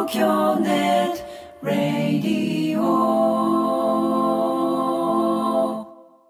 東京ネットラディオ。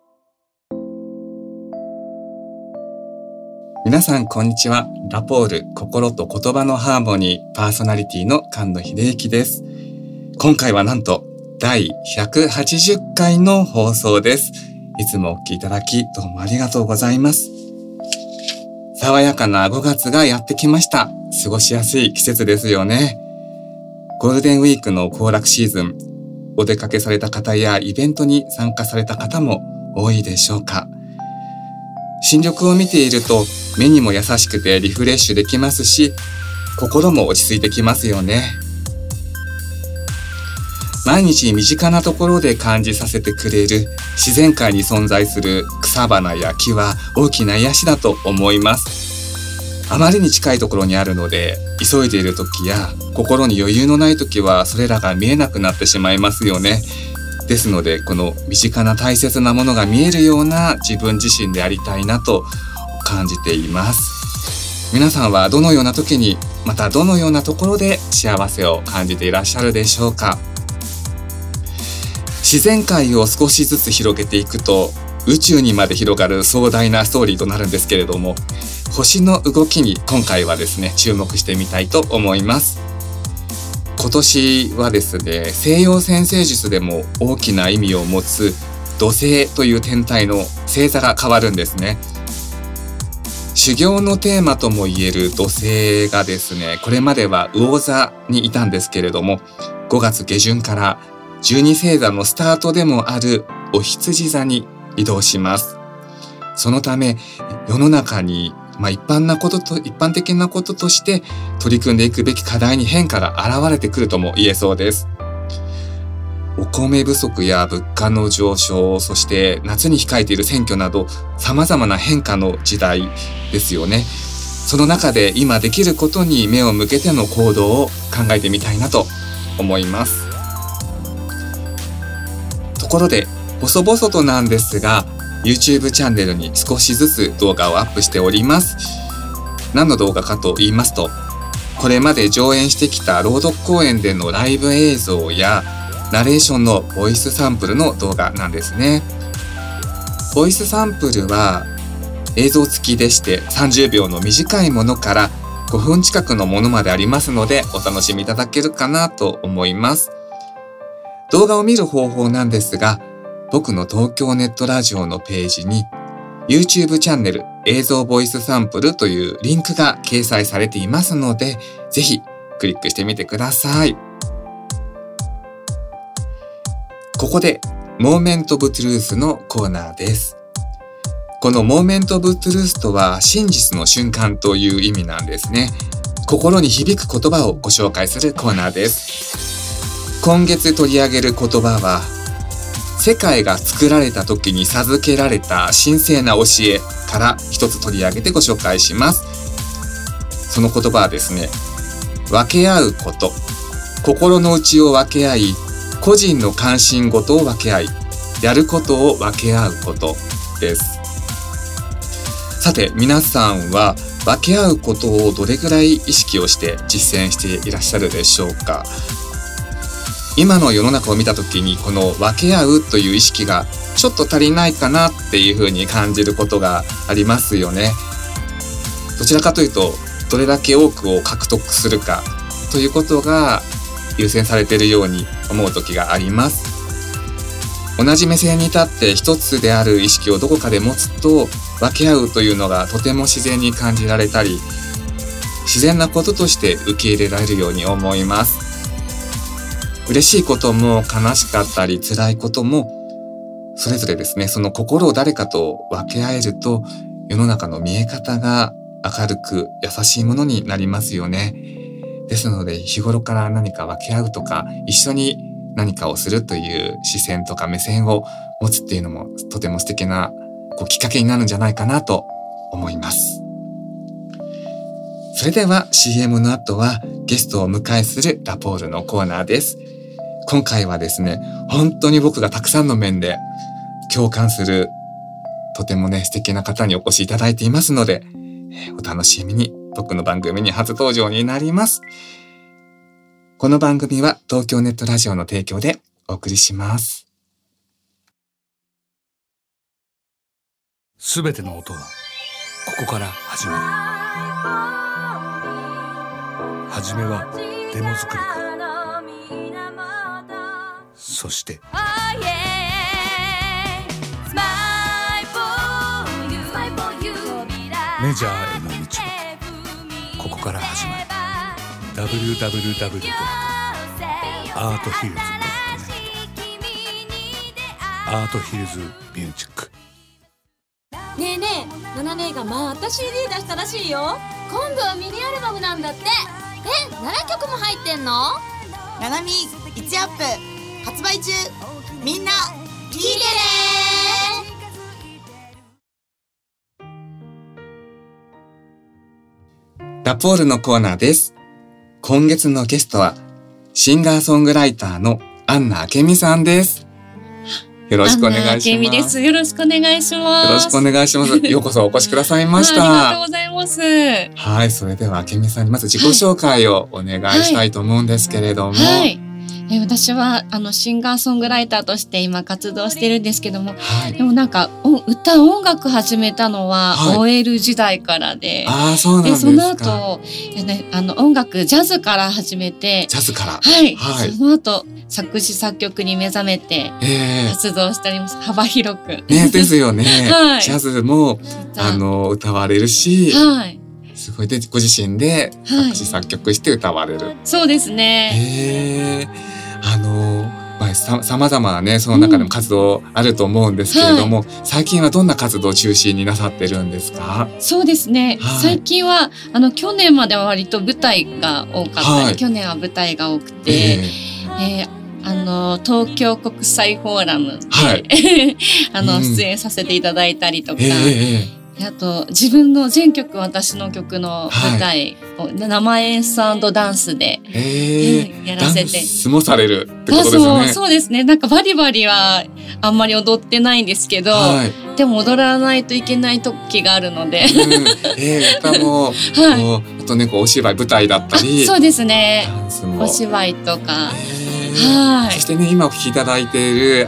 皆さんこんにちは。ラポール心と言葉のハーモニーパーソナリティの菅野秀幸です。今回はなんと第180回の放送です。いつもお聞きいただきどうもありがとうございます。爽やかな5月がやってきました。過ごしやすい季節ですよね。ゴールデンウィークの行楽シーズン、お出かけされた方やイベントに参加された方も多いでしょうか。新緑を見ていると目にも優しくてリフレッシュできますし、心も落ち着いてきますよね。毎日身近なところで感じさせてくれる自然界に存在する草花や木は大きな癒しだと思います。あまりに近いところにあるので、急いでいる時や心に余裕のない時はそれらが見えなくなってしまいますよね。ですので、この身近な大切なものが見えるような自分自身でありたいなと感じています。皆さんはどのような時に、またどのようなところで幸せを感じていらっしゃるでしょうか。自然界を少しずつ広げていくと宇宙にまで広がる壮大なストーリーとなるんですけれども、星の動きに今回はですね、注目してみたいと思います。今年はですね、西洋占星術でも大きな意味を持つ土星という天体の星座が変わるんですね。修行のテーマともいえる土星がですね、これまでは魚座にいたんですけれども、5月下旬から12星座のスタートでもあるお羊座に移動します。そのため世の中に一般的なこととして取り組んでいくべき課題に変化が現れてくるとも言えそうです。お米不足や物価の上昇、そして夏に控えている選挙など様々な変化の時代ですよね。その中で今できることに目を向けての行動を考えてみたいなと思います。ところで細々となんですが、YouTube チャンネルに少しずつ動画をアップしております。何の動画かと言いますと、これまで上演してきた朗読公演でのライブ映像やナレーションのボイスサンプルの動画なんですね。ボイスサンプルは映像付きでして30秒の短いものから5分近くのものまでありますので、お楽しみいただけるかなと思います。動画を見る方法なんですが、僕の東京ネットラジオのページに YouTube チャンネル映像ボイスサンプルというリンクが掲載されていますので、ぜひクリックしてみてください。ここでモーメントオブトゥルースのコーナーです。このモーメントオブトゥルースとは真実の瞬間という意味なんですね。心に響く言葉をご紹介するコーナーです。今月取り上げる言葉は、世界が作られた時に授けられた神聖な教えから一つ取り上げてご紹介します。その言葉はですね、分け合うこと、心の内を分け合い、個人の関心事を分け合い、やることを分け合うことです。さて、皆さんは分け合うことをどれぐらい意識をして実践していらっしゃるでしょうか。今の世の中を見たときに、この分け合うという意識がちょっと足りないかなっていうふうに感じることがありますよね。どちらかというと、どれだけ多くを獲得するかということが優先されているように思う時があります。同じ目線に立って一つである意識をどこかで持つと、分け合うというのがとても自然に感じられたり、自然なこととして受け入れられるように思います。嬉しいことも悲しかったり辛いこともそれぞれですね、その心を誰かと分け合えると世の中の見え方が明るく優しいものになりますよね。ですので日頃から何か分け合うとか一緒に何かをするという視線とか目線を持つっていうのもとても素敵なきっかけになるんじゃないかなと思います。それでは CM の後はゲストをお迎えするラポールのコーナーです。今回はですね、本当に僕がたくさんの面で共感するとてもね素敵な方にお越しいただいていますので、お楽しみに。僕の番組に初登場になります。 この番組は東京ネットラジオの提供でお送りします。 すべての音はここから始まる。はじめはデモ作りか、そしてメジャーへの道はここから始まる。 www.arthhills.net アートヒルズミュージック。 ねえねえ、ナナ姉がまた CD 出したらしいよ。今度はミニアルバムなんだって。7曲も入ってんの？ ナナミ1アップ発売中。みんな聴いてね。 ラポールのコーナーです。今月のゲストはシンガーソングライターのアンナ明美さんです。よろしくお願いします。アンナ明美です。 よろしくお願いします。 よろしくお願いします。ようこそお越しくださいました。 ありがとうございます。 はい、それでは明美さんにまず自己紹介をお願いしたいと思うんですけれども。 はい。私はシンガーソングライターとして今活動してるんですけども、 はい、 でもなんか音楽始めたのは OL 時代からで、 あ、そうなんですか。 その後、音楽ジャズから始めて、 ジャズから、 はい、はい、その後作詞作曲に目覚めて活動しております。幅広く。 ね、ですよね。 はい、 ジャズも歌われるし。 はい。 すごいでご自身で作詞作曲して歌われる。 そうですね。 様々なね、その中でも活動あると思うんですけれども、最近はどんな活動を中心になさってるんですか？ そうですね。最近は去年までは割と舞台が多かったり、去年は舞台が多くて、東京国際フォーラムで、出演させていただいたりとか。あと自分の全曲私の曲の舞台を生演奏&ダンスで、やらせて。 ダンスもされるってことですね。 そうですね。なんかバリバリはあんまり踊ってないんですけど、でも踊らないといけない時があるので、 歌も、あとね、お芝居舞台だったり、 そうですね。 ダンスもお芝居とか。 そしてね、今お聴きいただいている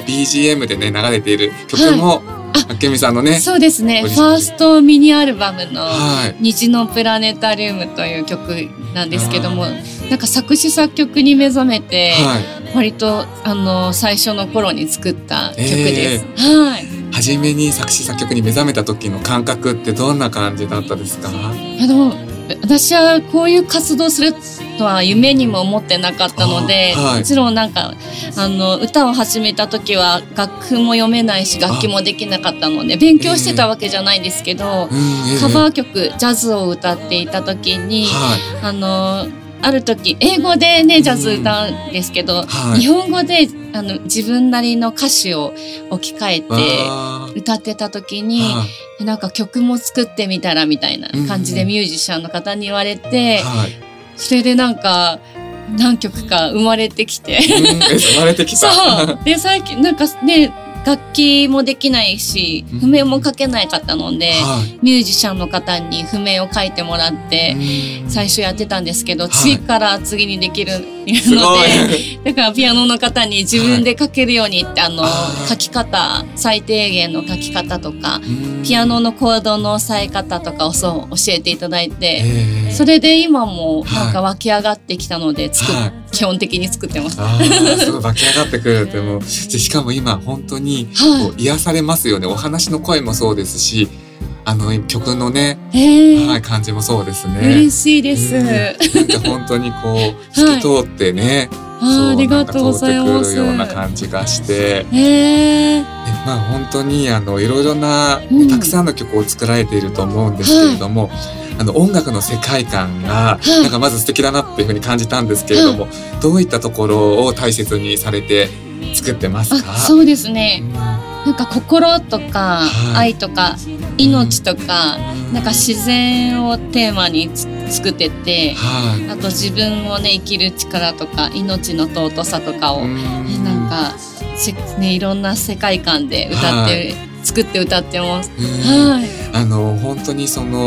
BGM でね流れている曲も、明美さんのね。 そうですね。ファーストミニアルバムの虹のプラネタリウムという曲なんですけども、なんか作詞作曲に目覚めて、割と最初の頃に作った曲です。 初めに作詞作曲に目覚めた時の感覚ってどんな感じだったですか？ 私はこういう活動するとは夢にも思ってなかったので、もちろんなんか歌を始めた時は楽譜も読めないし楽器もできなかったので勉強してたわけじゃないんですけど、カバー曲ジャズを歌っていた時に、ある時英語でねジャズ歌うんですけど、日本語で自分なりの歌詞を置き換えて歌ってた時に、なんか曲も作ってみたらみたいな感じでミュージシャンの方に言われて、それでなんか何曲か生まれてきて生まれてきた。 そうで最近なんかね楽器もできないし譜面も書けない方なので、ミュージシャンの方に譜面を書いてもらって最初やってたんですけど、次から次にできるので、だからピアノの方に自分で書けるようにって書き方、最低限の書き方とかピアノのコードの押さえ方とかを教えていただいて、それで今もなんか湧き上がってきたので基本的に作ってます。 すごい湧き上がってくるってもうしかも今本当に癒されますよね。お話の声もそうですし、曲のね、感じもそうですね。 嬉しいです。 なんか本当にこう透き通ってね、 ありがとうございます。 通ってくるような感じがして、本当にいろいろなたくさんの曲を作られていると思うんですけれども、音楽の世界観がなんかまず素敵だなっていうふうに感じたんですけれども、どういったところを大切にされて作ってますか？ そうですね。なんか心とか愛とか命とか、なんか自然をテーマに作ってて、あと自分をね生きる力とか命の尊さとかをなんかいろんな世界観で作って歌ってます。 本当にその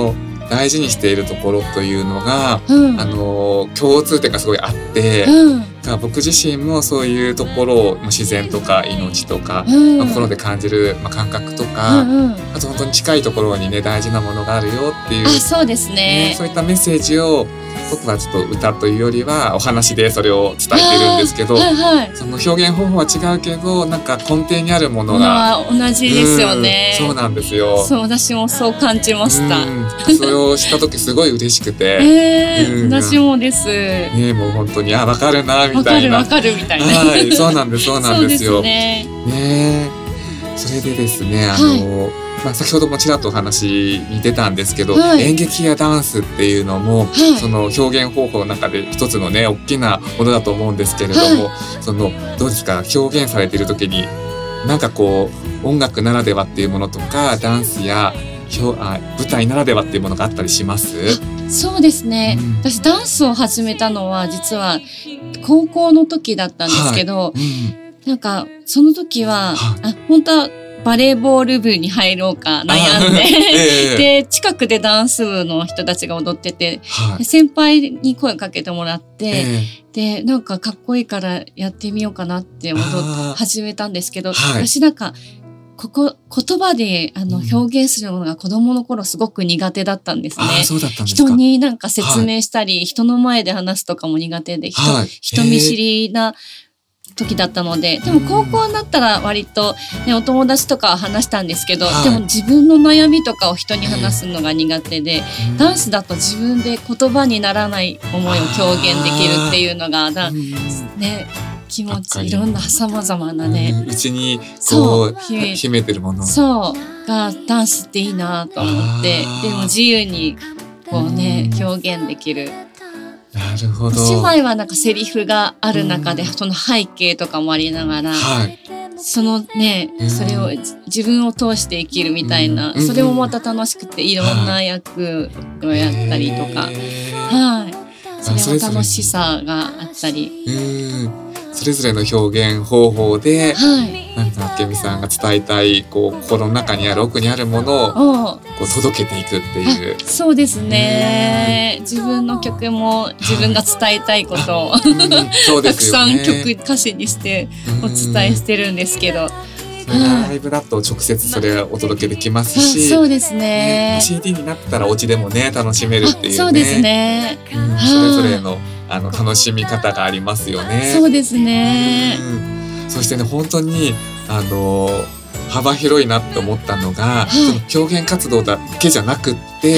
大事にしているところというのが、共通点がすごいあって、僕自身もそういうところを自然とか命とか、心で感じる、感覚とか、あと本当に近いところにね大事なものがあるよっていう、 そうですね、 そういったメッセージを僕はちょっと歌というよりはお話でそれを伝えてるんですけど、その表現方法は違うけどなんか根底にあるものが同じですよね。 そうなんですよ。 そう、私もそう感じました。 それを知った時すごい嬉しくて、 私もです。 もう本当に分かるなみたいな。 分かるみたいな。 はい、そうなんですそうなんですよ。 そうですね。 それでですね、先ほどもちらっとお話に出たんですけど、演劇やダンスっていうのも、その表現方法の中で一つのね大きなものだと思うんですけれども、そのどうですか、表現されている時になんかこう音楽ならではっていうものとかダンスや舞台ならではっていうものがあったりします？ そうですね、私ダンスを始めたのは実は高校の時だったんですけど、なんかその時は、本当はバレーボール部に入ろうか悩んで、で近くでダンス部の人たちが踊ってて、先輩に声をかけてもらって、でなんかかっこいいからやってみようかなって始めたんですけど、私なんか言葉で表現するものが子供の頃すごく苦手だったんですね。 そうだったんですか。 人になんか説明したり、人の前で話すとかも苦手で、人見知りな時だったので、でも高校になったら割と、ね、お友達とかは話したんですけど、でも自分の悩みとかを人に話すのが苦手で、ダンスだと自分で言葉にならない思いを表現できるっていうのがね、気持ちいろんな様々なね、 うちにこう秘めてるものがダンスっていいなと思って、でも自由にこうね表現できる。 なるほど。 お芝居はなんかセリフがある中で、その背景とかもありながら、そのね、それを自分を通して生きるみたいな、それもまた楽しくて、いろんな役をやったりとか、それも楽しさがあったり。 それぞれの表現方法で、なんか明美さんが伝えたい心の中にある奥にあるものを届けていくっていう。そうですね。自分の曲も自分が伝えたいことをたくさん歌詞にしてお伝えしてるんですけど。 ライブだと直接それをお届けできますし、 そうですね。 CD になったらお家でもね楽しめるっていうね。 そうですね。 それぞれの楽しみ方がありますよね。 そうですね。 そしてね、本当に幅広いなって思ったのが、その表現活動だけじゃなくって、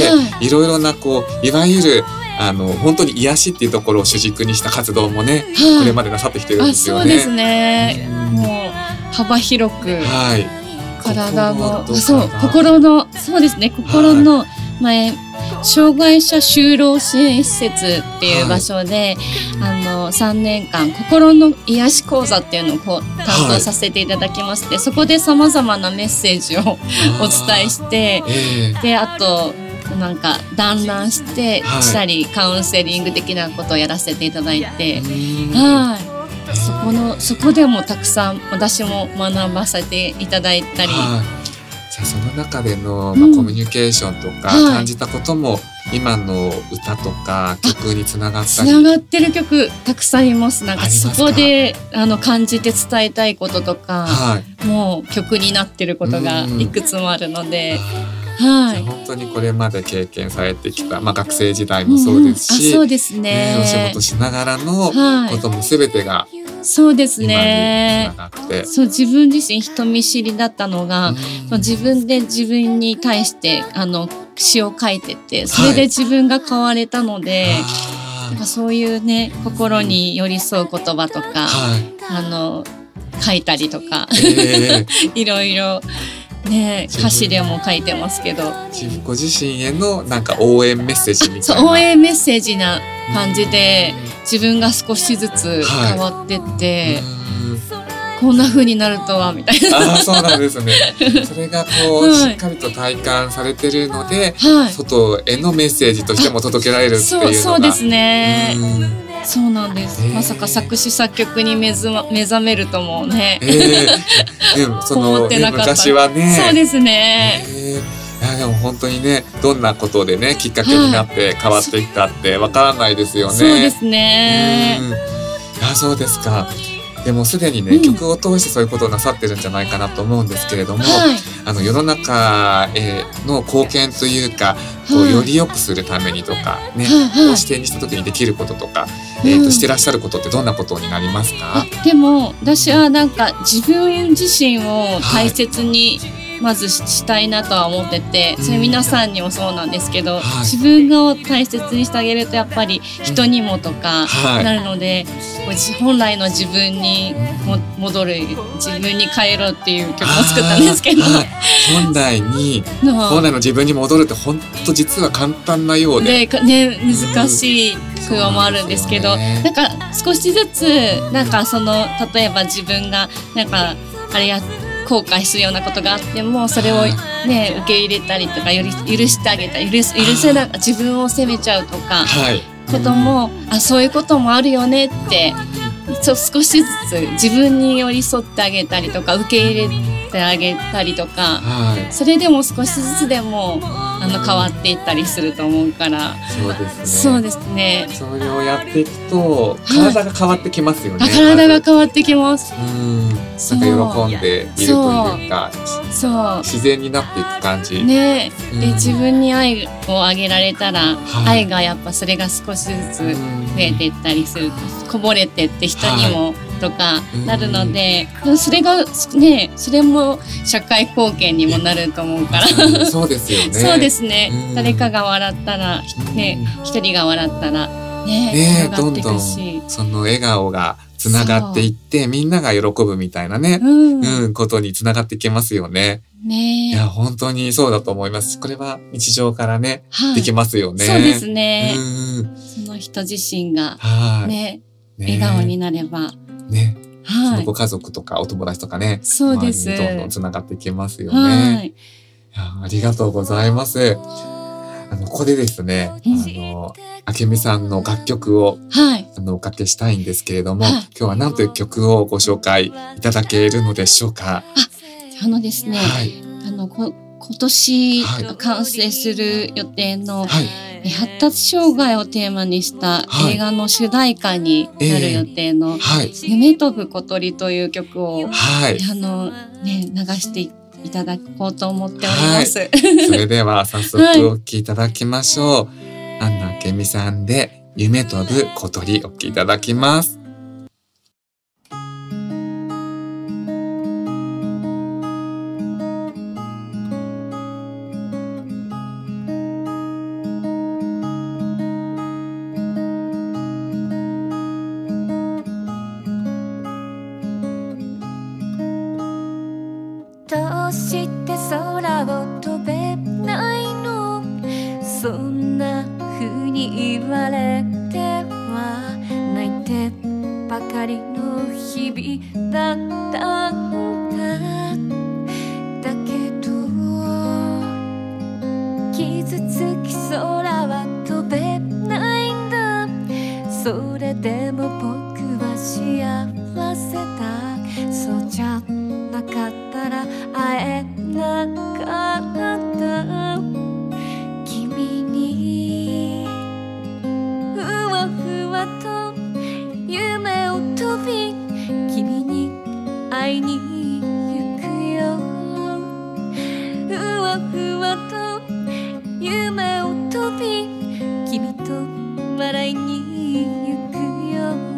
いろいろないわゆる本当に癒しっていうところを主軸にした活動もね、これまでなさってきてるんですよね。 そうですね。もう幅広く、体の心のそうですね、心の障害者就労支援施設っていう場所で、3年間心の癒し講座っていうのを担当させていただきまして、そこで様々なメッセージをお伝えして、であとなんか団らんしたり、カウンセリング的なことをやらせていただいて、そこでもたくさん私も学ばせていただいたり、 じゃあその中での、コミュニケーションとか感じたことも、今の歌とか曲につながったり。 つながってる曲たくさんあります。なんかそこで感じて伝えたいこととか、もう曲になってることがいくつもあるので。 本当にこれまで経験されてきた、学生時代もそうですし、 そうですね、 お仕事しながらのことも全てがそうですね。 今につながって、 自分自身人見知りだったのが、自分で自分に対して詩を書いてて、それで自分が変われたので、なんかそういうね、心に寄り添う言葉とか、書いたりとか、いろいろね、歌詞でも書いてますけど、 ご自身へのなんか応援メッセージみたいな、 応援メッセージな感じで、自分が少しずつ変わってって、こんな風になるとはみたいな。 そうなんですね。それがしっかりと体感されてるので、外へのメッセージとしても届けられるっていうのが。 そうですね。そうなんです。まさか作詞作曲に目覚めるともね。 でもその昔はね。 そうですね。 いやでも本当にね、どんなことでねきっかけになって変わっていくかってわからないですよね。 そうですね。 そうですか。でもすでにね、曲を通してそういうことをなさってるんじゃないかなと思うんですけれども、世の中への貢献というか、こうより良くするためにとかね、視点にした時にできることとか、してらっしゃることってどんなことになりますか？ でも私はなんか自分自身を大切にまずしたいなとは思ってて、それ皆さんにもそうなんですけど、自分を大切にしてあげるとやっぱり人にもとかなるので、本来の自分に戻る、自分に帰ろうっていう曲を作ったんですけど、 本来の自分に戻るって本当実は簡単なようで、 難しい不安もあるんですけど、なんか少しずつなんか例えば自分がなんか後悔するようなことがあっても、それをね受け入れたりとか許してあげたり、許せな自分を責めちゃうとか、こともそういうこともあるよねって少しずつ自分に寄り添ってあげたりとか、受け入れてあげたりとか、それでも少しずつでも変わっていったりすると思うから。そうですね。 それをやっていくと体が変わってきますよね。 体が変わってきます。 なんか喜んでいるというか、自然になっていく感じね。で自分に愛をあげられたら、愛がやっぱそれが少しずつ増えていったりすると、こぼれてって人にもとかなるので、それがね、それも社会貢献にもなると思うからそうですよね。 そうですね。誰かが笑ったらね、一人が笑ったらね、 どんどんその笑顔がつながっていって、みんなが喜ぶみたいなね、ことにつながっていけますよね。いや本当にそうだと思います。これは日常からね、できますよね。 そうですね。その人自身がね、笑顔になればね、 そのご家族とかお友達とかね、 そうです。 どんどんつながっていけますよね。いやありがとうございます。ここでですね、明美さんの楽曲を、おかけしたいんですけれども、今日は何という曲をご紹介いただけるのでしょうか？ ですね、今年完成する予定の、発達障害をテーマにした映画の主題歌になる予定の夢飛ぶ小鳥という曲を、流していただこうと思っております。 それでは早速お聴きいただきましょう。安奈明美さんで夢飛ぶ小鳥お聴きいただきます。 どうして空を飛べないの？そんな風に言われては泣いてばかりの日々だったんだ。だけど傷つき空は飛べないんだ。それでも僕は幸せだ。そうじゃなかったら会えなかった君に。ふわふわと夢を飛び君に会いに行くよ。ふわふわと夢を飛び君と笑いに行くよ。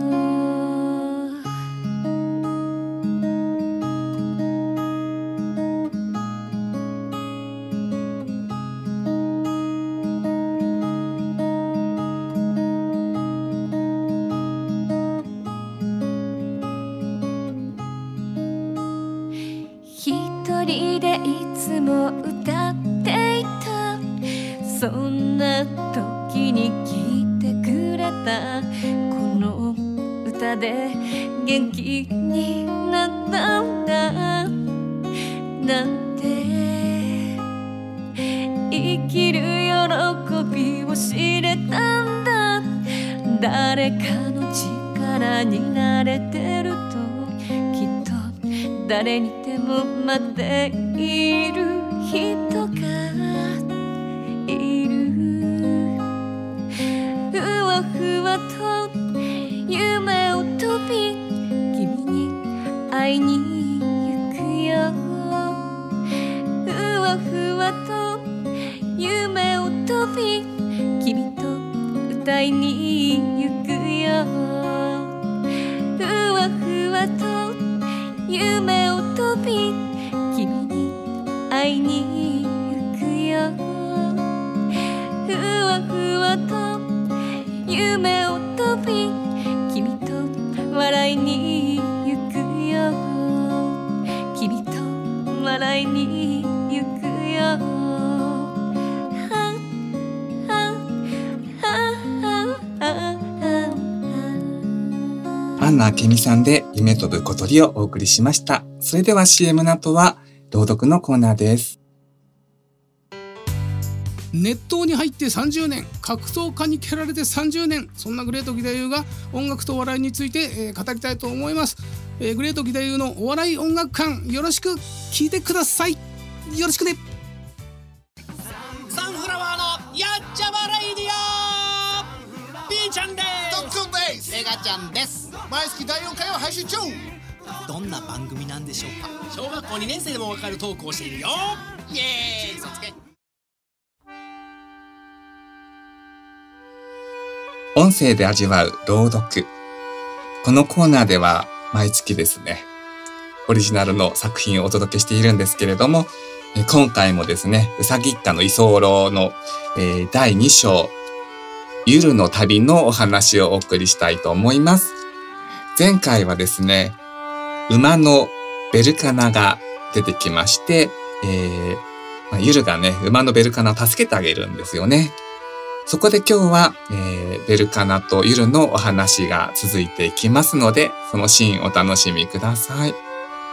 一人でいつも歌っていた。そんな時に聞いてくれた。この歌で元気になったんだなんて。生きる喜びを知れたんだ。誰かの力になれてるときっと誰にでも待っている人が会いに行くよ。ふわふわと夢を飛び君と歌いに行くよ。ふわふわと夢を飛び君に会いに行くよ。ふわふわと夢を飛び君と笑いに行くよ。君と笑いに行くよ。 アンナ明美さんで夢飛ぶ小鳥をお送りしました。それでは CM の後は朗読のコーナーです。 熱湯に入って30年、格闘家に蹴られて30年、そんなグレート義太夫が音楽と笑いについて、語りたいと思います。グレート義太夫のお笑い音楽館、よろしく聞いてください。よろしくね。 サンフラワーのやっちゃまレイディオ、ピーちゃんです。 トッツンです。 エガちゃんです。 毎月第4回を配信中。 どんな番組なんでしょうか。小学校2年生でもわかるトークをしているよ。イエーイ、そつけ。 音声で味わう朗読。このコーナーでは毎月ですね、オリジナルの作品をお届けしているんですけれども、今回もですね、うさぎ一家の居候の、第2章、ゆるの旅のお話をお送りしたいと思います。前回はですね、馬のベルカナが出てきまして、ゆるがね、馬のベルカナを助けてあげるんですよね。そこで今日は、ベルカナとゆるのお話が続いていきますので、そのシーンお楽しみください。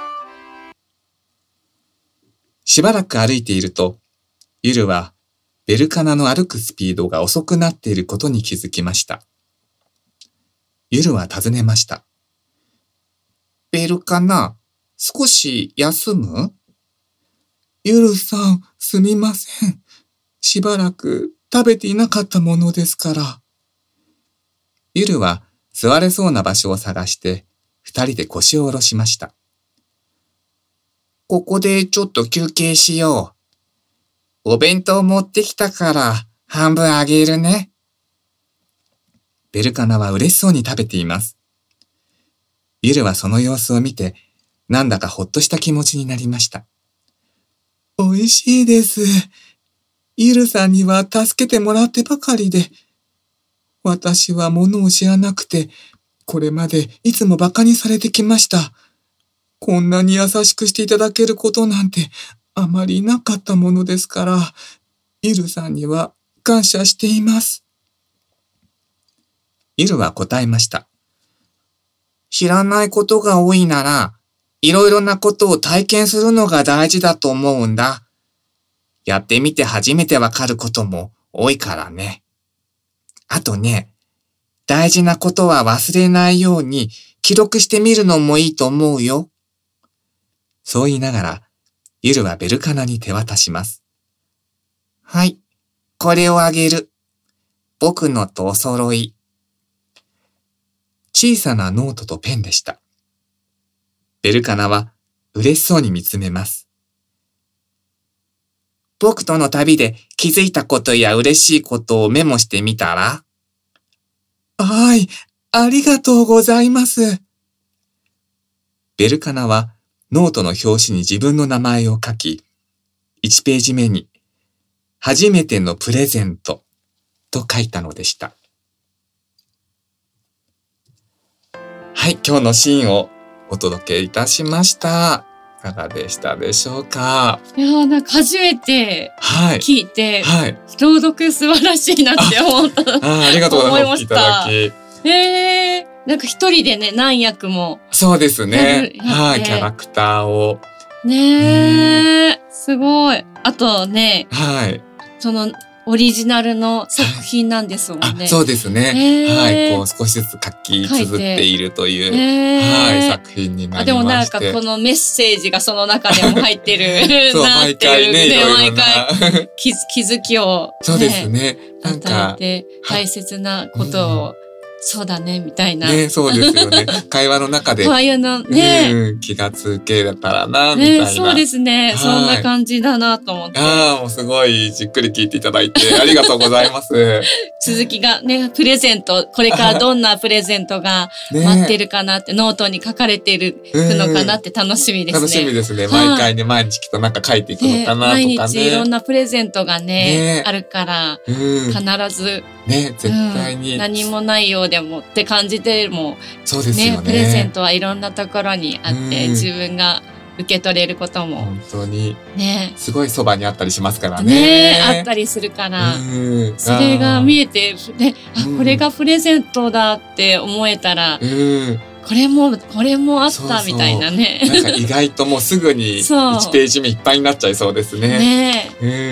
しばらく歩いていると、ゆるはベルカナの歩くスピードが遅くなっていることに気づきました。ゆるは尋ねました。ベルカナ、少し休む？ゆるさん、すみません。しばらく食べていなかったものですから。ゆるは座れそうな場所を探して、二人で腰を下ろしました。ここでちょっと休憩しよう。お弁当持ってきたから半分あげるね。ベルカナは嬉しそうに食べています。ゆるはその様子を見て、なんだかほっとした気持ちになりました。おいしいです。ゆるさんには助けてもらってばかりで、私は物を知らなくて、これまでいつも馬鹿にされてきました。こんなに優しくしていただけることなんてあまりなかったものですから、ゆるさんには感謝しています。ゆるは答えました。知らないことが多いなら、いろいろなことを体験するのが大事だと思うんだ。やってみて初めてわかることも多いからね。あとね、大事なことは忘れないように記録してみるのもいいと思うよ。そう言いながら、ゆるはベルカナに手渡します。はい、これをあげる。僕のとお揃い。小さなノートとペンでした。ベルカナは嬉しそうに見つめます。僕との旅で気づいたことや嬉しいことをメモしてみたら？はい、ありがとうございます。ベルカナはノートの表紙に自分の名前を書き、1ページ目に初めてのプレゼントと書いたのでした。はい、今日のシーンをお届けいたしました。いかがでしたでしょうか。 いやー、なんか初めて聞いて、 はい、 朗読素晴らしいなって思った。 ありがとうございます。いただき。 なんか一人でね、何役も。 そうですね。はい、キャラクターを。 ねえ、すごい。あとね、 はい。 その、オリジナルの作品なんですもんね。 そうですね。はい、こう少しずつ書き綴っているという、はい、作品になりまして。 でもなんかこのメッセージがその中でも入ってるそう、毎回ね、いろいろな気づきを、 そうですね。 なんか大切なことをそうだねみたいな。 ね、そうですよね。会話の中で。 こういうのね、 気がつけたらな、みたいな。 そうですね。そんな感じだなと思って。 もうすごいじっくり聞いていただいてありがとうございます。 続きがね、プレゼント、これからどんなプレゼントが待ってるかなって、ノートに書かれているのかなって楽しみですね。 楽しみですね。毎回ね、毎日きっとなんか書いていくのかなとかね。 毎日いろんなプレゼントがね、あるから、必ず。 ね、絶対に。 何もないようでもって感じても、 そうですよね。 プレゼントはいろんなところにあって、自分が受け取れることも。 本当に。 ね。 すごいそばにあったりしますからね。 あったりするから。それが見えて、これがプレゼントだって思えたら、これもあったみたいなね。 なんか意外ともうすぐに1ページ目いっぱいになっちゃいそうですね。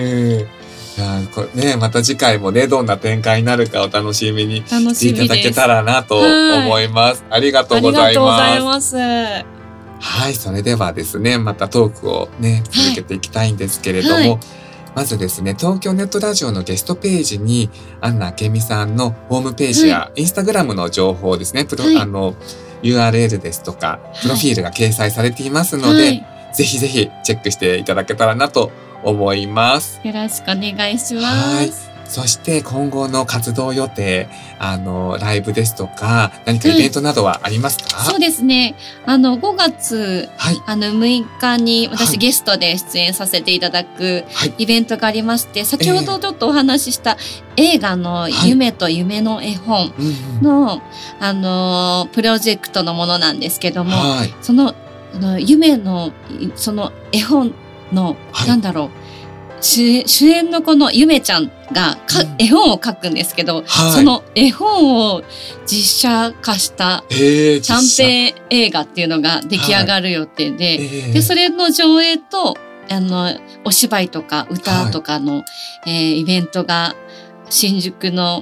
また次回もね、どんな展開になるかお楽しみにしていただけたらなと思います。ありがとうございます。 ありがとうございます。 はい、それではですね、またトークをね、続けていきたいんですけれども、まずですね、東京ネットラジオのゲストページに、アンナ明美さんのホームページやインスタグラムの情報ですね、URL ですとか、プロフィールが掲載されていますので、ぜひぜひチェックしていただけたらなと思います。 よろしくお願いします。 そして今後の活動予定、ライブですとか、何かイベントなどはありますか？ そうですね。5月、6日に私ゲストで出演させていただくイベントがありまして、先ほどちょっとお話しした映画の夢と夢の絵本の、プロジェクトのものなんですけども、その、夢の、その絵本の、なんだろう、主演のこのゆめちゃんが絵本を書くんですけど、その絵本を実写化した短編映画っていうのが出来上がる予定で、で、それの上映と、お芝居とか歌とかの、イベントが新宿の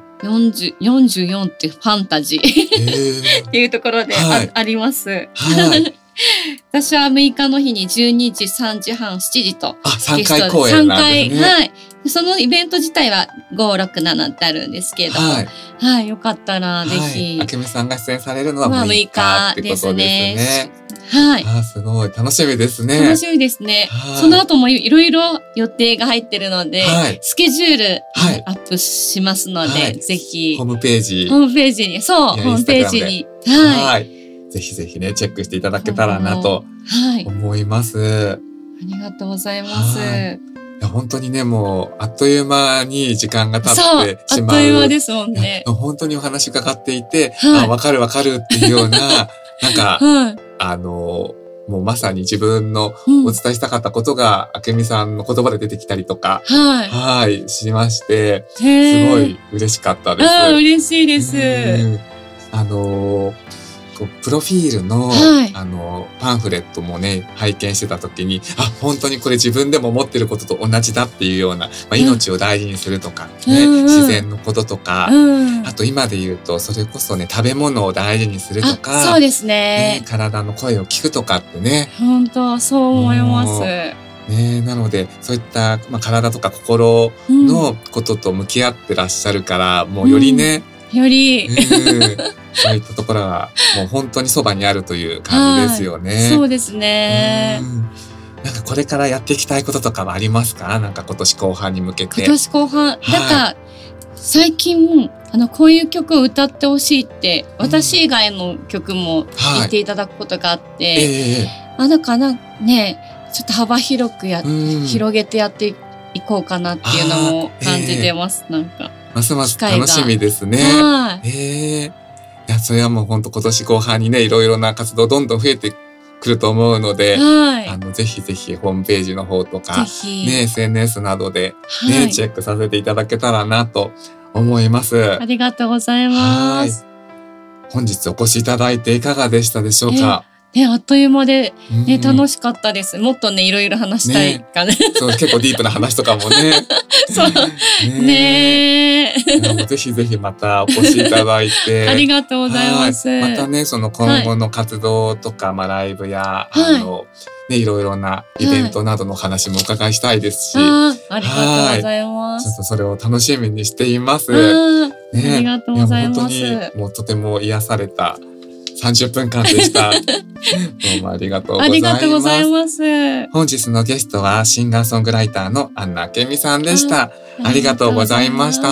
44ってファンタジーっていうところであります。私は6日の日に12時、3時半、7時と。 3回公演なんですね。 はい。そのイベント自体は5、6、7ってあるんですけれども。はい。よかったらぜひ。 明美さんが出演されるのは6日ってことですね。 はい。 すごい。楽しみですね。 楽しみですね。その後もいろいろ予定が入ってるので、スケジュールアップしますので、ぜひ。 ホームページに。 そう、ホームページに。 はい。ぜひぜひね、チェックしていただけたらなと思います。 ありがとうございます。 いや本当にね、もう、あっという間に時間が経ってしまう。 あっという間ですもんね。 本当にお話伺っていて、わかるわかるっていうような、なんか、もうまさに自分のお伝えしたかったことが、明美さんの言葉で出てきたりとか、しまして、すごい嬉しかったです。 嬉しいです。 プロフィールの、パンフレットもね、拝見してた時に、本当にこれ自分でも思ってることと同じだっていうような、命を大事にするとか、ね、自然のこととか、あと今で言うと、それこそね、食べ物を大事にするとか、 そうですね。 体の声を聞くとかってね。 本当、そう思います。 なので、そういった、体とか心のことと向き合ってらっしゃるから、もうよりね、そういったところはもう本当にそばにあるという感じですよね。 そうですね。 なんかこれからやっていきたいこととかはありますか？なんか今年後半に向けて。 今年後半、なんか最近こういう曲を歌ってほしいって、私以外の曲も言っていただくことがあって、なんかね、ちょっと幅広く広げてやっていこうかなっていうのも感じてます。なんか。 ますます楽しみですね。いや、それはもう本当今年後半にね、いろいろな活動どんどん増えてくると思うので、ぜひぜひホームページの方とか、ね、SNS などでね、チェックさせていただけたらなと思います。 ありがとうございます。 本日お越しいただいていかがでしたでしょうか？ あっという間で、楽しかったです。もっとね、いろいろ話したいかね。 そう、結構ディープな話とかもね。 そう。 ぜひぜひまたお越しいただいて。 ありがとうございます。 またね、その今後の活動とか、ライブや、 ね、いろいろなイベントなどの話もお伺いしたいですし、 ありがとうございます。 ちょっとそれを楽しみにしています。 ありがとうございます。 本当にもうとても癒された30分間でした。どうもありがとうございます。 ありがとうございます。 本日のゲストはシンガーソングライターのアンナケミさんでした。ありがとうございました。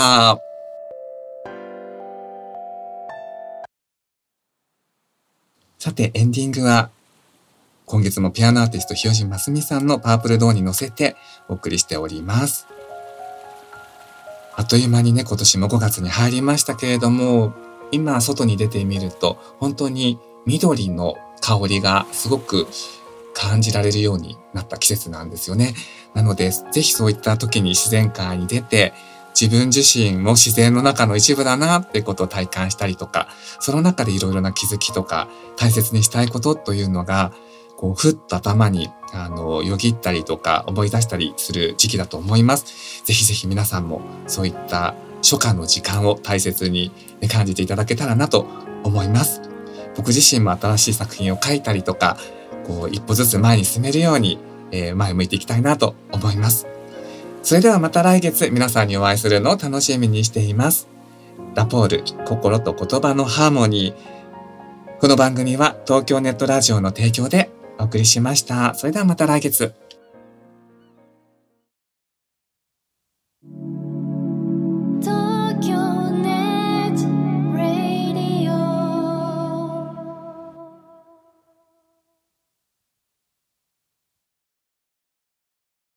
さてエンディングは今月もピアノアーティスト日吉真澄さんのパープルドーンに乗せてお送りしております。あっという間にね、今年も5月に入りましたけれども、今外に出てみると本当に緑の香りがすごく感じられるようになった季節なんですよね。なのでぜひそういった時に自然界に出て自分自身も自然の中の一部だなってことを体感したりとか、その中でいろいろな気づきとか大切にしたいことというのがこうふっと頭によぎったりとか思い出したりする時期だと思います。ぜひぜひ皆さんもそういった初夏の時間を大切に感じていただけたらなと思います。僕自身も新しい作品を書いたりとか、こう一歩ずつ前に進めるように、前向いていきたいなと思います。それではまた来月皆さんにお会いするのを楽しみにしています。ラポール、心と言葉のハーモニー。この番組は東京ネットラジオの提供でお送りしました。それではまた来月。